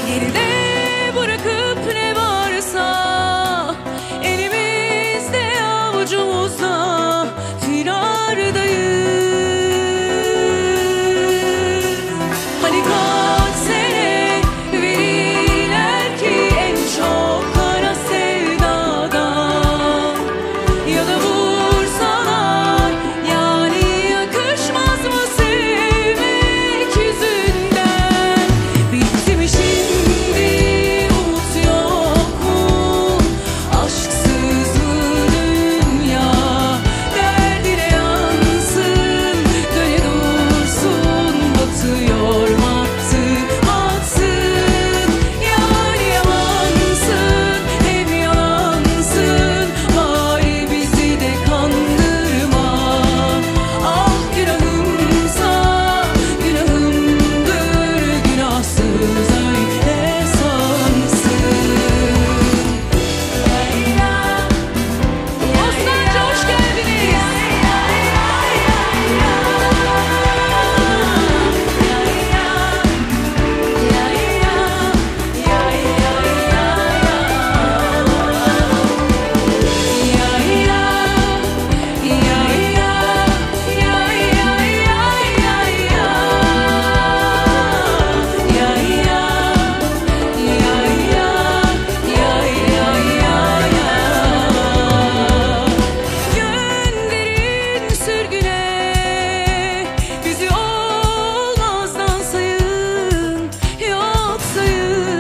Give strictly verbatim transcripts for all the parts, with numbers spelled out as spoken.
Geride bırakıp ne varsa elimizde avucumuzda firardayız. Hani kaç sene verirler ki en çok kara sevdadan, ya da vursalar yani yakışmaz mı sevmek yüzünden? Bitti mi şimdi umut yok mu? Aşksız mı dünya? Derdine yansın, döne dursun, batıyor battı batsın. Yani yalansın hem yalansın, bari bizi de kandırma. Ah günahımsa günahımdır, günahsız öyle sansın. Bostancı hoş geldiniz. Gönderin sürgüne, bizi olmazdan sayın, yok sayın.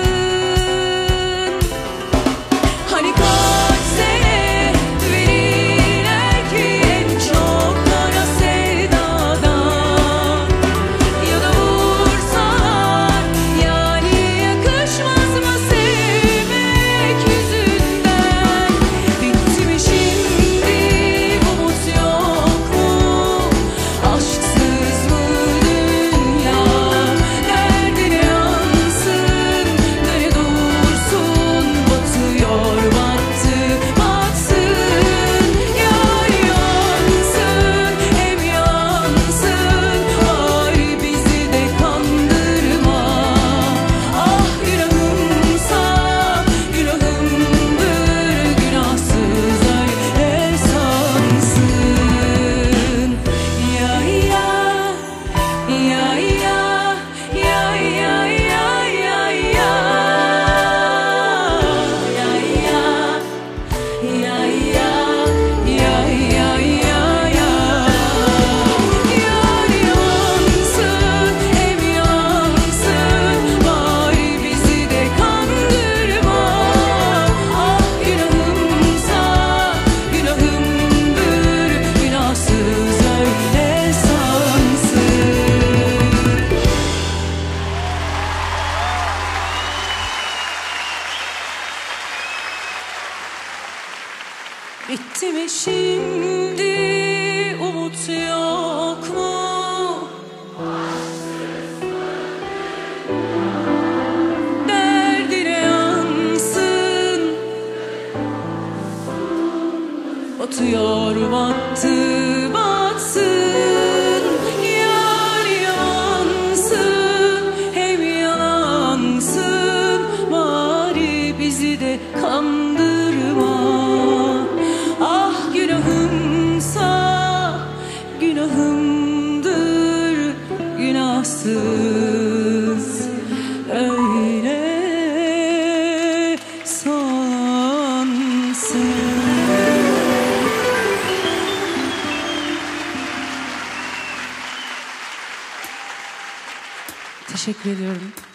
Hani kaç sene verirler ki en çok kara sevdadan, ya da vursalar yani yakışmaz mı sevmek yüzünden? Bitti mi şimdi umut yok mu? Aşksız mı dünya? Derdine yansın, döne dursun, batıyor battı batsın. Yani yansın hem yansın, bari bizi de kandırma. Ah günahımsa günahımdır, günahsız öyle sansın. Ya ya ya ya ya ya ya ya ya ya ya ya ya ya ya ya. Yani yansın hem yansın, bari bizi de kandırma. Ah günahımsa günahımdır, günahsız öyle sansın. Bitti mi şimdi umut yok mu? Derdine yansın, batıyor battı batsın. Yani yansın hem yalansın, bari bizi de kandırma. Ah günahımsa günahımdır, günahsız öyle sansın. Teşekkür ediyorum.